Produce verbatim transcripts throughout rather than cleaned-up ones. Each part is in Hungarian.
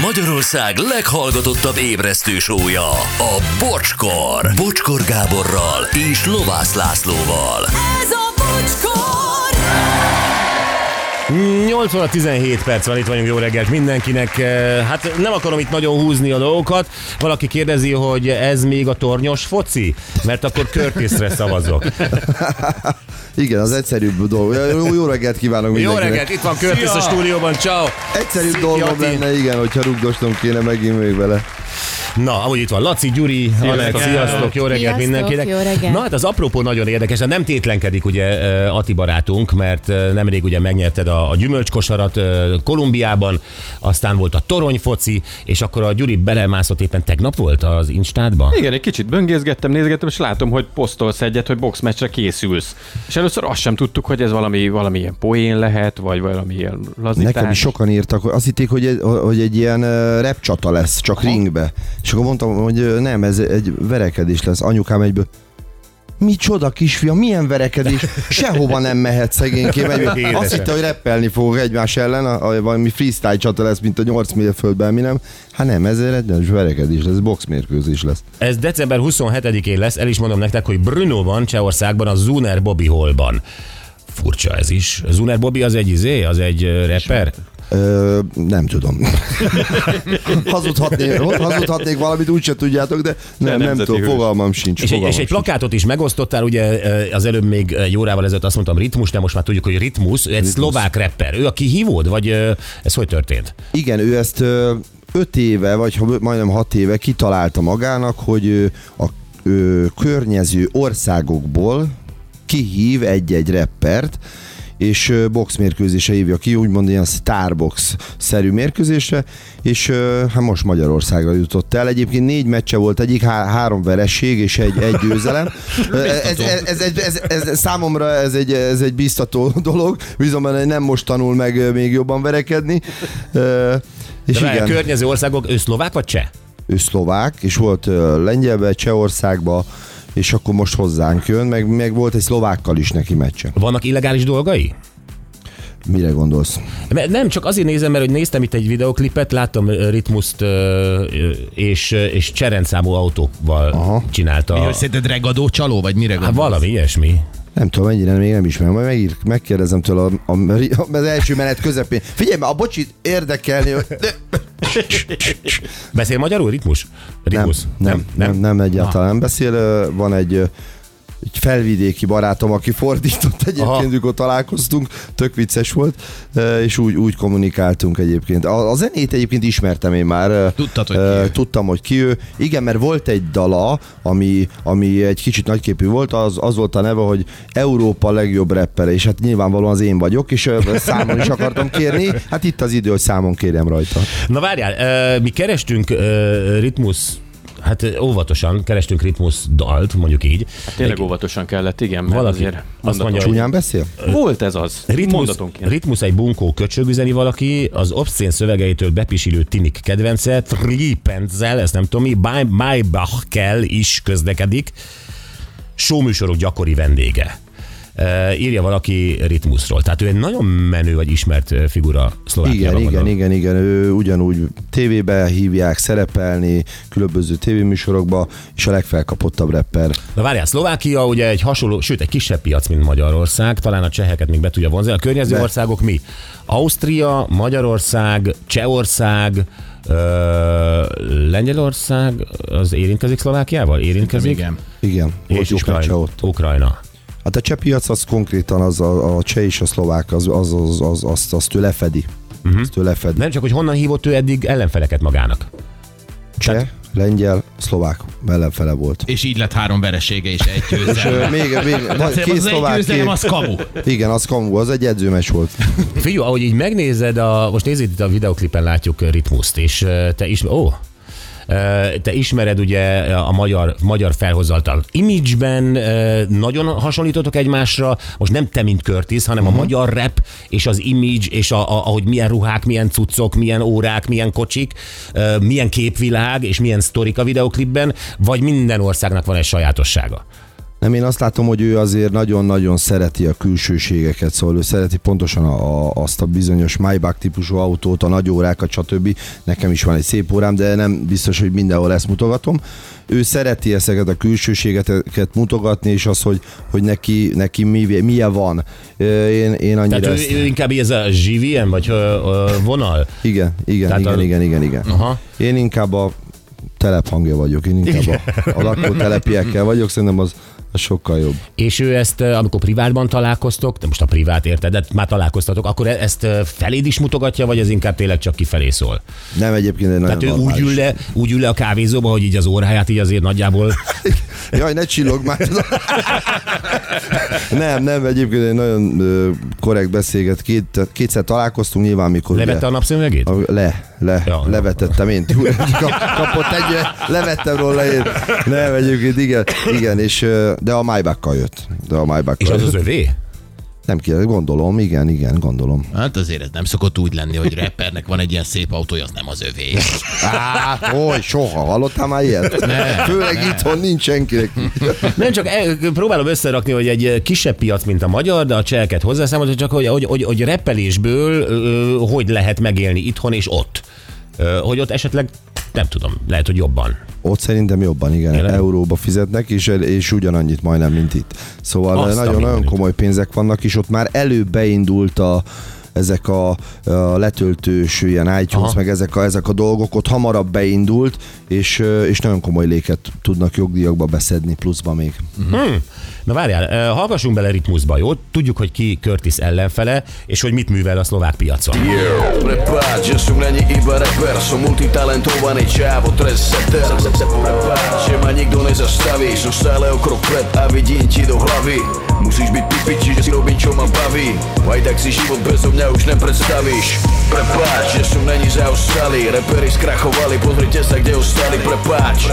Magyarország leghallgatottabb ébresztő show-ja, a Bocskor. Bocskor Gáborral és Lovász Lászlóval. Ez a Bocskor! nyolc óra tizenhét perc van, itt vagyunk, jó reggelt mindenkinek. Hát nem akarom itt nagyon húzni a dolgokat. Valaki kérdezi, hogy ez még a tornyos foci? Mert akkor Curtisre szavazok. Igen, az egyszerűbb dolog. Jó, jó reggelt kívánok mindenkinek. Jó reggelt, itt van Curtis a stúdióban, ciao. Egyszerűbb dolgom lenne, igen, hogyha rugdosnom kéne megint még vele. Na, amúgy itt van Laci, Gyuri, Anett, sziasztok, jó reggelt Sziasztok, mindenkinek. jó reggelt. Na hát az apropó nagyon érdekes, nem tétlenkedik ugye Ati barátunk, mert nemrég ugye megnyerted a, a gyümölcskosarat Kolumbiában, aztán volt a toronyfoci, és akkor a Gyuri belemászott éppen tegnap volt az Instádban? Igen, egy kicsit böngészgettem, nézgettem, és látom, hogy posztolsz egyet, hogy boxmeccsre készülsz. És először azt sem tudtuk, hogy ez valami, valami ilyen poén lehet, vagy valami ilyen lazítás. Nekem is sokan írtak, azt hitték, hogy egy, hogy egy ilyen rap csata lesz, csak Aha. ringbe. És akkor mondtam, hogy nem, ez egy verekedés lesz. Anyukám egyből, micsoda kisfiam, milyen verekedés? Sehova nem mehet szegénykém. Egyből. Azt hitte, hogy rappelni fog egymás ellen, a, a, valami freestyle csata lesz, mint a nyolc mérföldben, mi nem. Hát nem, ez egy verekedés lesz, boxmérkőzés lesz. Ez december huszonhetedikén lesz, el is mondom nektek, hogy Brnóban, Csehországban, a Zuner Bobby Hallban. Furcsa ez is. Zuner Bobby az egy izé, az egy rapper? Ö, nem tudom. hazudhatnék, hazudhatnék valamit, úgyse tudjátok, de nem, nem tudom, fogalmam sincs. És, fogalmam egy, és egy sincs. plakátot is megosztottál, ugye az előbb még egy órával ezelőtt azt mondtam Ritmus, de most már tudjuk, hogy Ritmus, egy Ritmus. szlovák rapper. Ő a kihívód, vagy ez hogy történt? Igen, ő ezt öt éve, vagy majdnem hat éve kitalálta magának, hogy a ö, környező országokból kihív egy-egy rappert, és boxmérkőzésre hívja ki, úgymond ilyen Starbox-szerű mérkőzésre, és hát most Magyarországra jutott el. Egyébként négy meccse volt, egyik há- három veresség és egy, egy győzelem. ez, ez, ez, ez, ez, ez, számomra ez egy, ez egy biztató dolog, bizony, hogy nem most tanul meg még jobban verekedni. És de igen. A környező országok, ő szlovák vagy cseh? Ő szlovák, és volt Lengyelbe, Csehországba, és akkor most hozzánk jön, meg, meg volt egy szlovákkal is neki meccse. Vannak illegális dolgai? Mire gondolsz? Nem, csak azért nézem, mert hogy néztem itt egy videoklipet, láttam Ritmust és, és cserendszámú autóval Aha. csinálta. Mi, hogy szerinted regadó csaló, vagy mire gondolsz? Hát valami ilyesmi. Nem tudom, mennyire még nem ismerem, majd megír, megkérdezem tőle a, a, a, az első menet közepén. Figyelj, a bocsit érdekelni, hogy... Beszél magyarul, Ritmus? Ritmus? Nem, nem, nem, nem, nem egyáltalán nem beszél. Van egy, egy felvidéki barátom, aki fordított egyébként, mikor találkoztunk, tök vicces volt, és úgy, úgy kommunikáltunk egyébként. A, a zenét egyébként ismertem én már. Tudtad, hogy ki ő. Tudtam, hogy ki ő. Igen, mert volt egy dala, ami, ami egy kicsit nagyképű volt, az, az volt a neve, hogy Európa legjobb rappere, és hát nyilvánvalóan az én vagyok, és számon is akartam kérni. Hát itt az idő, hogy számon kérjem rajta. Na várjál, mi kerestünk Ritmus, hát óvatosan kerestünk Ritmus dalt, mondjuk így. Hát tényleg óvatosan kellett, igen, mert valaki azért azt mondja, csúnyán beszél? Volt ez az, Ritmus, mondatonként. Ritmus egy bunkó köcsög, üzeni valaki, az obszcén szövegeitől bepisilő tinik kedvence, Tripenzel, ezt nem tudom mi, Maybach-kel is közlekedik, showműsorok gyakori vendége. Uh, írja valaki Ritmusról. Tehát ő egy nagyon menő vagy ismert figura Szlovákiában. Igen, mondom. igen, igen, igen. Ő ugyanúgy tévébe hívják szerepelni, különböző tévéműsorokba, és a legfelkapottabb rapper. Na várjál, Szlovákia ugye egy hasonló, sőt egy kisebb piac, mint Magyarország, talán a cseheket még be tudja vonzani. A környező De. országok mi? Ausztria, Magyarország, Csehország, ö, Lengyelország, az érintkezik Szlovákiával? Érintkezik? Igen. Igen, És is meccse Ukrajna. ott. Ukrajna. Hát a cseh piac az konkrétan, az a, a cseh és a szlovák, az, az, az, az, azt, azt ő lefedi. Uh-huh. Azt ő lefedi. Nem csak, hogy honnan hívott ő eddig ellenfeleket magának. Cseh, lengyel, szlovák ellenfele volt. És így lett három veresége és egy És győzelme. még, még Az két egy szlovák, győzelem, két... az kamu. Igen, az kamu, az egy edzőmes volt. Figyelj, ahogy így megnézed, a, most nézzük itt a videoklipen látjuk Ritmust, és te is, ó, te ismered ugye a magyar, magyar felhozatal. Image-ben nagyon hasonlítotok egymásra, most nem te, mint Curtis, hanem uh-huh. a magyar rap és az image, és a, a, ahogy milyen ruhák, milyen cuccok, milyen órák, milyen kocsik, milyen képvilág, és milyen sztorik a videoklipben, vagy minden országnak van egy sajátossága? Nem, én azt látom, hogy ő azért nagyon-nagyon szereti a külsőségeket, szóval ő szereti pontosan a, a, azt a bizonyos Maybach típusú autót, a nagy órákat, stb. Nekem is van egy szép órám, de nem biztos, hogy mindenhol ezt mutogatom. Ő szereti ezeket a külsőségeket mutogatni, és az, hogy, hogy neki, neki mi, milyen van. Én, én annyira Tehát ezt... ő, ő inkább ez a gé vé em, vagy ö, ö, vonal? Igen, igen, Tehát igen, a... igen, igen, igen. Aha. Én inkább a telephangja vagyok, én inkább a, a lakótelepiekkel vagyok, szerintem az, az sokkal jobb. És ő ezt, amikor privátban találkoztok, de most a privát érted, de már találkoztatok, akkor ezt feléd is mutogatja, vagy ez inkább tényleg csak kifelé szól? Nem, egyébként egy nagyon Tehát ő úgy normális. ül, le, úgy ül le a kávézóba, hogy így az óráját így azért nagyjából... Jaj, ne csillog már. nem, nem, egyébként egy nagyon ö, korrekt beszélget. Két, kétszer találkoztunk nyilván, mikor... Levette ugye, a napszemüvegét? a, le, le, Ja, levetettem én. Kapott egy, levettem róla én. Nem, egyébként igen, igen, és, ö, de a Maybach-kal jött. De a Maybach-kal És az jött. az övé? Nem kérdez, gondolom, igen, igen, gondolom. Hát azért ez nem szokott úgy lenni, hogy rappernek van egy ilyen szép autója, az nem az övé. Á, oly, soha, hallottál már ilyet? Nem, Főleg nem. itthon nincs senkinek. Nem, csak el, próbálom összerakni, hogy egy kisebb piac, mint a magyar, de a cseheket hozzászámolta, csak hogy, hogy, hogy, hogy reppelésből ö, hogy lehet megélni itthon és ott. Ö, hogy ott esetleg, nem tudom, lehet, hogy jobban. Ott szerintem jobban, igen, Tényleg? euróba fizetnek, és, és ugyanannyit majdnem, mint itt. Szóval Azt a nagyon-nagyon mindenit. komoly pénzek vannak, és ott már előbb beindult a, ezek a, a letöltős ilyen iTunes, Aha. meg ezek a, ezek a dolgok, ott hamarabb beindult, és, és nagyon komoly léket tudnak jogdíjakba beszedni, pluszba még. Hmm. Na várjál, hallgassunk bele ritmusba, jó? Tudjuk, hogy ki Curtis ellenfele, és hogy mit művel a szlovák piacon. Prepáč, že som není iba rapper, som multitalentovaný čávo, trendsetter. Prepáč, že ma nikto nezastaví, som stále o krok pred a vidím ti do hlavy. Musíš byť pipiči, že si robím, čo ma baví, aj tak si život bezo mňa už nepredstavíš. Prepáč, že som není zaostali, raperi skrachovali, pozrite sa, kde ostali. Prepáč,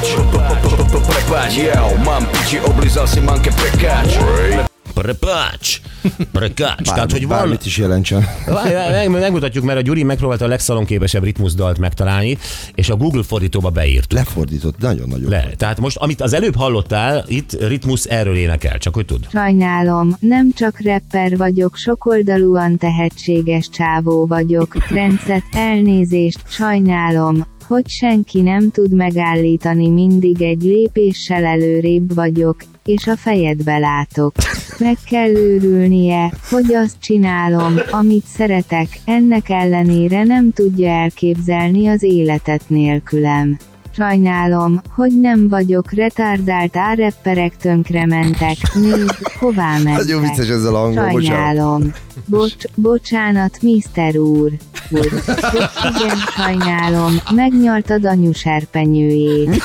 prepáč, yo, mám piči, oblizal si manke prekáč. Prepács! Prepács! Tehát, Bármi, hogy van... bármit is jelentsen. Várj, meg, megmutatjuk, mert a Gyuri megpróbálta a legszalonképesebb ritmusdalt megtalálni, és a Google fordítóba beírt. Lefordított, nagyon-nagyon. Le. Tehát most, amit az előbb hallottál, itt ritmus erről énekel, csak hogy tud. Sajnálom, nem csak rapper vagyok, sokoldalúan tehetséges csávó vagyok, trendset, elnézést, sajnálom, hogy senki nem tud megállítani, mindig egy lépéssel előrébb vagyok, és a fejedbe látok. Meg kell őrülnie, hogy azt csinálom, amit szeretek, ennek ellenére nem tudja elképzelni az életet nélkülem. Sajnálom, hogy nem vagyok retardált, árepperek tönkrementek, nézd, hová Nagyon vicces mentek. ezzel a hangom, bocsánat. Sajnálom. Bocs, bocsánat, miszter úr. Úr. Igen, sajnálom, megnyaltad anyu serpenyőjét.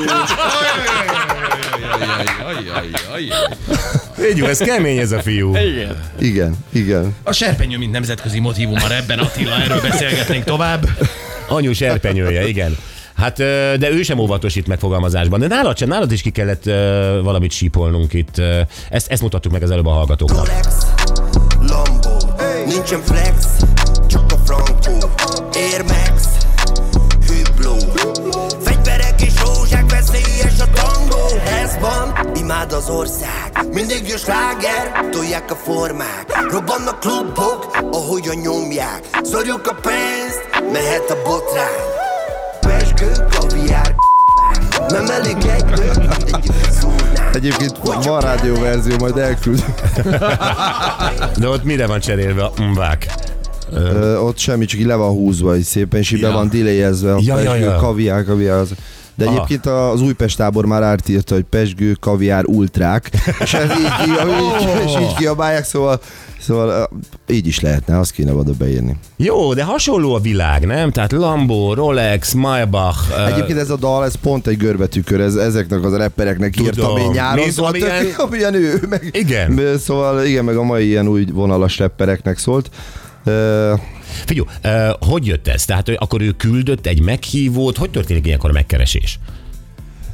Így ez kemény ez a fiú. Igen. Igen, igen. A serpenyő, mint nemzetközi motívum már ebben, Attila, erről beszélgetnénk tovább. Anyu serpenyője, igen. Hát, ö, de ő sem óvatos itt megfogalmazásban. De nálad sem, nálad is ki kellett ö, valamit sípolnunk itt. Ö, Ezt, ezt mutattuk meg az előbb a hallgatóknak. Rolex, Lambo, nincsen flex, csak a Franco, Air Max, Hubló, fegyverek és rózsák, veszélyes a tangó. Ez van, imád az ország, mindig jön sláger, tolják a formák, robbannak klubok, ahogyan nyomják, szorjuk a pénzt, mehet a botrány. Pezsgő, kaviár, nem elég egy nő, mindegyik szúrnál. Egyébként van rádióverzió, majd elküld. De ott mire van cserélve a mvák? Ö, ott semmi, csak így le van húzva, így szépen, és így Ja. be van delayezve a Ja, ja, pezsgő, ja. kaviár, kaviár. Az. De Aha. egyébként az Újpest tábor már átírta, hogy pezsgő, kaviár, ultrák, és ez így, így, így, és így kiabálják, szóval, szóval így is lehetne, azt kéne oda beírni. Jó, de hasonló a világ, nem? Tehát Lambo, Rolex, Maybach. ö, Egyébként ez a dal, ez pont egy görbetükör, ez ezeknek az rappereknek Tudom. írtam én nyáron, Mi- szóval amilyen- tök, amilyen ő, meg, Igen. Szóval igen, meg a mai ilyen új vonalas rappereknek szólt. Ö, Figyelj, ö, hogy jött ez? Tehát hogy akkor ő küldött egy meghívót, hogy történik ilyenkor a megkeresés?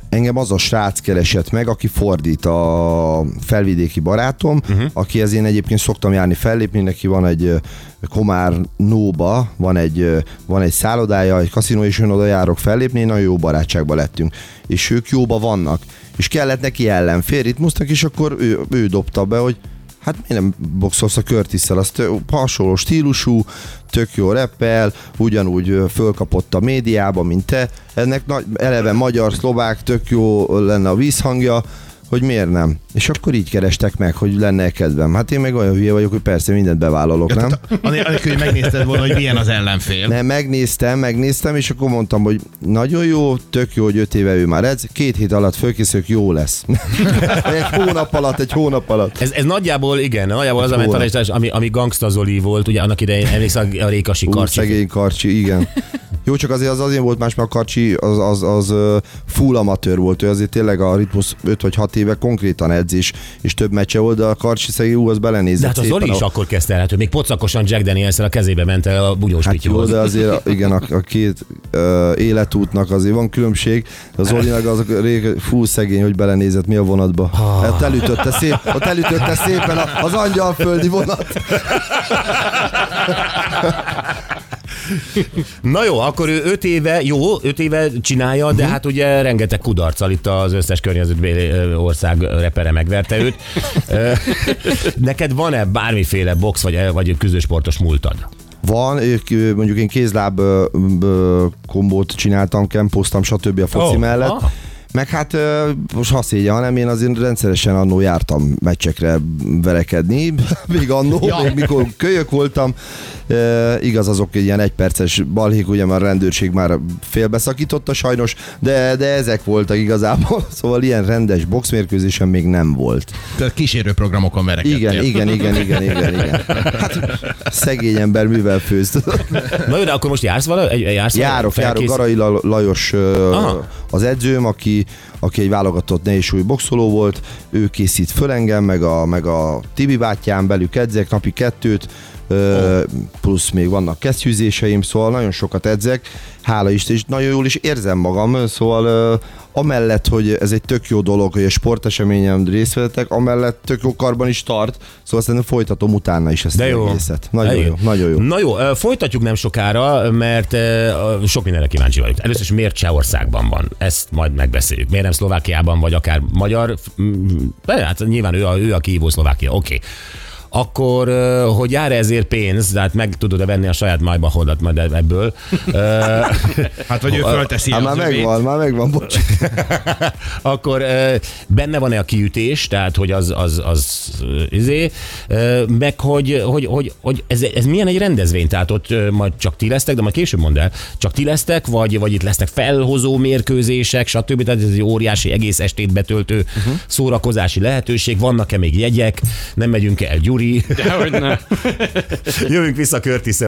engem az a srác keresett meg, aki fordít, a felvidéki barátom, uh-huh. akihez én egyébként szoktam járni fellépni, neki van egy Komárnóba, van egy, van egy szállodája, egy kaszinó, és én oda járok fellépni, nagyon jó barátságba lettünk. És ők jóba vannak. És kellett neki ellenfél ritmusznak, és akkor ő, ő dobta be, hogy hát miért nem boxolsz a Curtis-szel, az tő, hasonló stílusú, tök jó rappel, ugyanúgy fölkapott a médiába, mint te. Ennek nagy, eleve magyar, szlovák, tök jó lenne a vízhangja, hogy miért nem. És akkor így kerestek meg, hogy lenne kedvem. Hát én meg olyan hülye vagyok, hogy persze mindent bevállalok, nem? Anélkül, hogy megnézted volna, hogy milyen az ellenfél. Nem, megnéztem, megnéztem, és akkor mondtam, hogy nagyon jó, tök jó, hogy öt éve ő már edz, két hét alatt fölkészülök, jó lesz. egy hónap alatt, egy hónap alatt. Ez, ez nagyjából, igen, nagyjából az a mentalitás, ami, ami Gangsta Zoli volt, ugye annak idején emlékszel a Rékasi Karcsi. Ú, szegény Karcsi, igen. Jó, csak azért az azért volt más, mert a Karcsi az, az, az full amatőr volt, ő azért tényleg a ritmus öt vagy hat éve konkrétan edz, és, és több meccse volt, de a Karcsi szegény, ú, az belenézett. De hát az Zoli is a... akkor kezdte el, hát, hogy még pocakosan Jack Daniels-el a kezébe ment el a bugyós hát pityóhoz. Jó, de azért igen, a, a két uh, életútnak azért van különbség. A Zolinak az a rég, fú, szegény, hogy belenézett mi a vonatba. Ah. Hát elütötte, szép, ott elütötte szépen az angyalföldi vonat. Na jó, akkor ő öt éve, jó, öt éve csinálja, de hát ugye rengeteg kudarccal itt az összes környezetbeli ország repere megverte őt. Neked van-e bármiféle box vagy, vagy küzdősportos múltad? Van, mondjuk én kézláb kombót csináltam, kempóztam, stb. A foci oh, mellett. Ah. Meg hát most ha szégyen, hanem én azért rendszeresen annó jártam meccsekre verekedni, még annó, ja. még mikor kölyök voltam. E, igaz, azok ilyen egyperces balhék, ugye már a rendőrség már félbeszakította sajnos, de, de ezek voltak igazából, szóval ilyen rendes boxmérkőzésen még nem volt. Tehát kísérő programokon verekedtél. Igen, igen, igen, igen, igen, igen. Hát szegény ember mivel főz. Na jó, de akkor most jársz vala? Jársz járok, vala? járok. Garai Lajos Aha. az edzőm, aki, aki egy válogatott nehézsúly boxoló volt, ő készít föl engem, meg a, meg a Tibi bátyám, velük edzek napi kettőt, oh. plusz még vannak kesztyűzéseim, szóval nagyon sokat edzek, hála Isten, és nagyon jól is érzem magam, szóval amellett, hogy ez egy tök jó dolog, hogy a sporteseményen részt vettek, amellett tök jó karban is tart, szóval szerintem folytatom utána is ezt az egészet. Nagyon jó. jó, nagyon jó. Na jó, folytatjuk nem sokára, mert sok mindenre kíváncsi vagyok. Először is miért Csehországban van? Ezt majd megbeszéljük. Miért nem Szlovákiában, vagy akár magyar? Hát nyilván ő a, ő a kihívó Szlovákia, oké. Okay. Akkor, hogy jár ezért pénz, tehát meg tudod-e venni a saját majbahodat majd ebből. Hát vagy ő fölteszi hát, az már megvan, már megvan, bocs. Akkor benne van-e a kiütés, tehát hogy az, az, az izé, meg hogy, hogy, hogy, hogy ez, ez milyen egy rendezvény, tehát ott majd csak ti lesztek, de majd később mondd el, csak ti lesztek, vagy, vagy itt lesznek felhozó mérkőzések, stb. Tehát ez egy óriási egész estét betöltő uh-huh. szórakozási lehetőség, vannak-e még jegyek, nem megyünk el Gyuri. Dehogy nem. Jövünk vissza Curtis-szel.